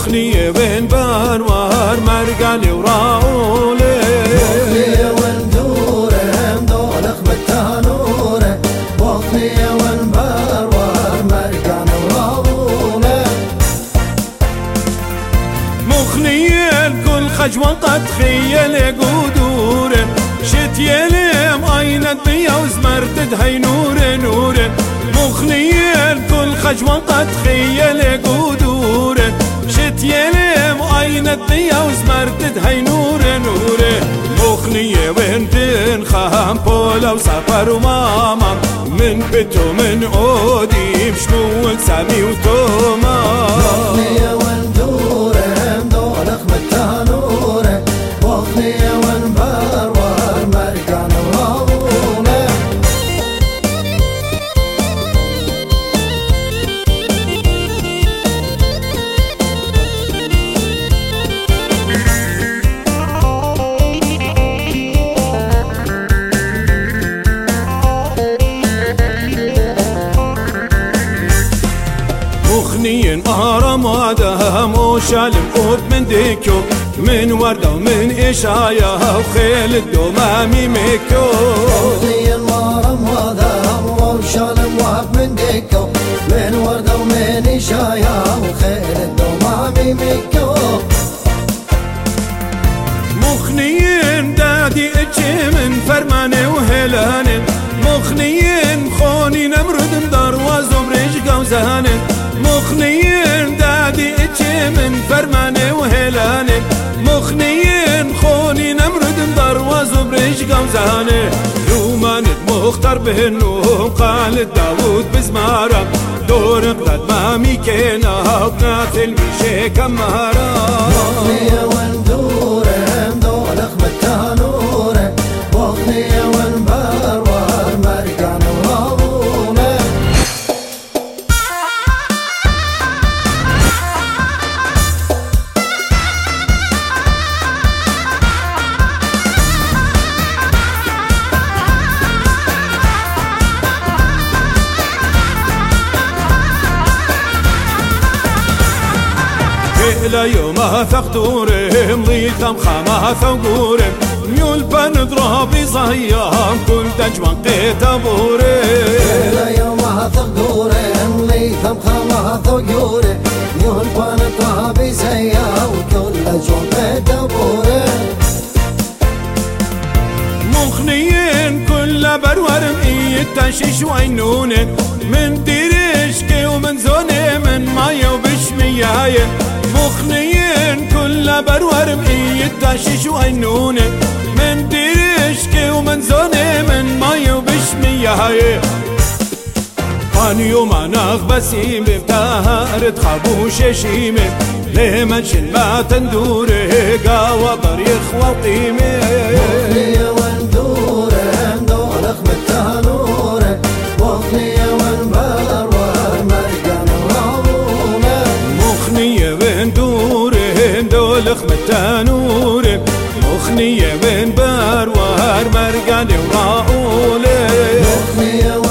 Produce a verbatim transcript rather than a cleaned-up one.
مخنية وين بروار مرقاني وراولي مخنية وين دوره مدولخ بالتانوره مخنية وين بروار مرقاني وراولي مخنية كل خجوة قد خيل قدوره شت يلم عين الضيا وزمرتد هاي نور نور مخنية كل خجوة قد خيل قدوره شت يلم عين الضيا وزمرتد هاي نور نور مخنية وين تنخام بولا وسفر وماما من بيتو من عودي مشمول سامي وتوما مخنية وين دوره مدولخ بالتانوره مخنية وين بروار مرقاني وراولي مخنيين أهرم وادهم وشالم قوت من ديكو من وردة ومن إشايا وخيل الدمامي ميكو مخنيين أهرم وادهم وشالم وهب من ديكو من وردة ومن إشايا وخيل الدمامي ميكو مخنيين دادي اتشي من فرماني وهلاني مخنيين خوني نمرد مدرواز وبريش قوزاني مخنيين دادي اتشي من فرماني وهلاني مخنيين خوني نمرد مدرواز وبريش قوزاني يومانت مختار بهنوم قال داود بزمارة دور قدد مامي كينا وقنات المشي كمارة مخنية وين دوره مدولخ بالتانوره مخنية وين بروار مرقاني وراولي إلى يوم ثقدورهم ضيثم خما ثقورهم ميول بنضرب صهيام كل تجوان قيتبورهم إلى يوم ثقدورهم ليثم خما ثقورهم ميول بنضرب صهيام كل تجوان قيتبورهم مخنيين كل برورم يتشيش وعينونين من ديرشكي ومن زوني من مايا وبشمياين مخنيين كل برورم يتشيش وعينونين من ديرشكي ومن زوني من مايا وبشمياين كان يوم أنا بسيم بتهارت خابوش شيمي لمن شن ما تندوره قاوة بريخ وقيمي مخنية وين دوره مدولخ بالتانوره مخنية وين بروار مرقاني وراولي مخنية وين دورهم دولخ متانورهم مخنية وين بروار مرقاني وراولي مخنية